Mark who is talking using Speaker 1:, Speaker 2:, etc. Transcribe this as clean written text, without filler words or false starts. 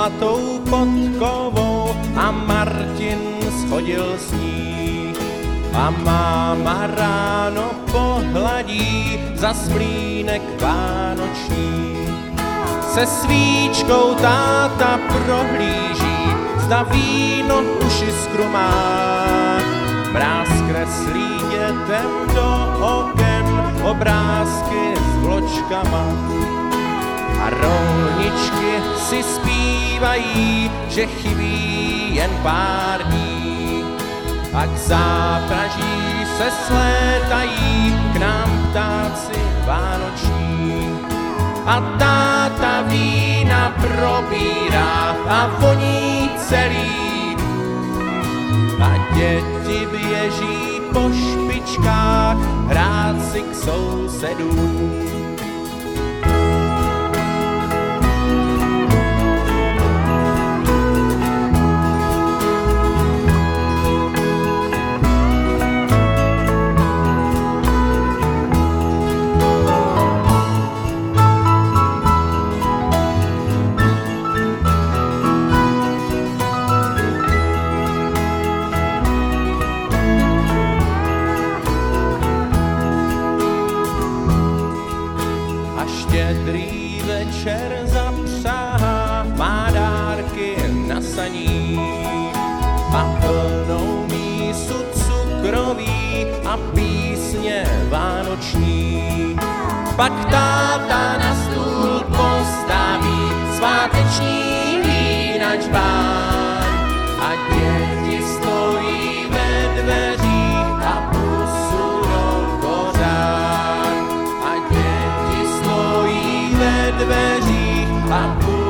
Speaker 1: zlatou podkovou a Martin schodil s ní. A máma ráno pohladí zas mlýnek vánoční. Se svíčkou táta prohlíží, zda víno už iskru má. Mráz kreslí dětem do oken obrázky s vločkama. A rolničky si zpívají, že chybí jen pár dní. A k zápraží se slétají k nám ptáci vánoční. A táta vína probírá a voní celý. A děti běží po špičkách hrát si k sousedům. Štědrý večer zapřáhá, má dárky na saních a plnou mísu cukroví a písně vánoční. Pak táta na stůl postaví sváteční vína čbán a děti stojí ve dveřích a pusu do kořán. Ve dveřích a